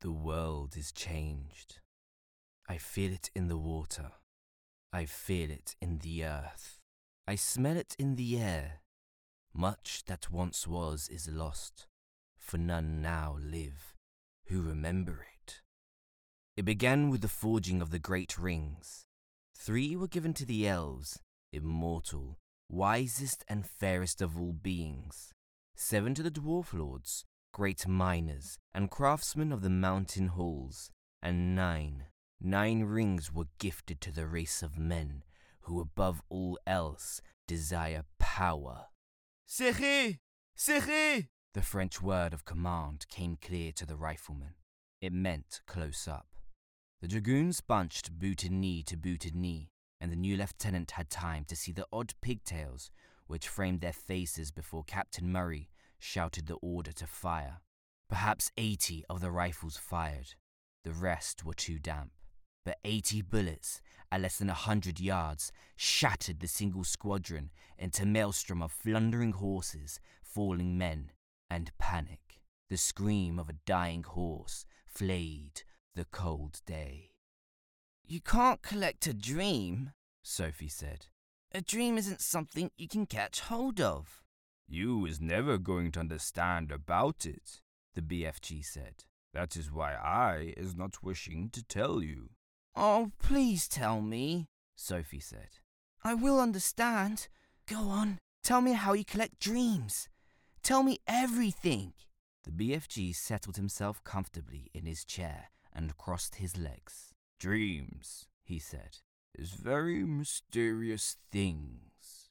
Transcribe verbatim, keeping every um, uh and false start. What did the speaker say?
The world is changed. I feel it in the water. I feel it in the earth. I smell it in the air. Much that once was is lost, for none now live who remember it. It began with the forging of the great rings. Three were given to the elves, immortal, wisest and fairest of all beings. Seven to the dwarf lords, great miners and craftsmen of the mountain halls. And nine, nine rings were gifted to the race of men who above all else desire power. Serrez! Serrez! The French word of command came clear to the rifleman. It meant close up. The dragoons bunched booted knee to booted knee, and the new lieutenant had time to see the odd pigtails which framed their faces before Captain Murray shouted the order to fire. Perhaps eighty of the rifles fired. The rest were too damp. But eighty bullets at less than a hundred yards shattered the single squadron into a maelstrom of flundering horses, falling men, and panic. The scream of a dying horse flayed the cold day. "You can't collect a dream," Sophie said. "A dream isn't something you can catch hold of." "You is never going to understand about it," the B F G said. "That is why I is not wishing to tell you." "Oh, please tell me," Sophie said. "I will understand. Go on, tell me how you collect dreams. Tell me everything." The B F G settled himself comfortably in his chair and crossed his legs. "Dreams," he said, "is very mysterious things.